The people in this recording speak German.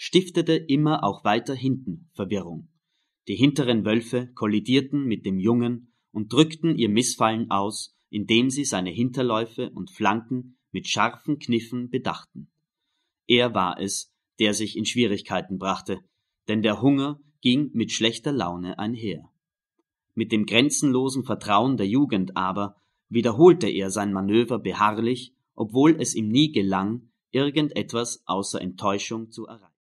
stiftete immer auch weiter hinten Verwirrung. Die hinteren Wölfe kollidierten mit dem Jungen und drückten ihr Missfallen aus, indem sie seine Hinterläufe und Flanken mit scharfen Kniffen bedachten. Er war es, der sich in Schwierigkeiten brachte, denn der Hunger ging mit schlechter Laune einher. Mit dem grenzenlosen Vertrauen der Jugend aber wiederholte er sein Manöver beharrlich, obwohl es ihm nie gelang, irgendetwas außer Enttäuschung zu erreichen.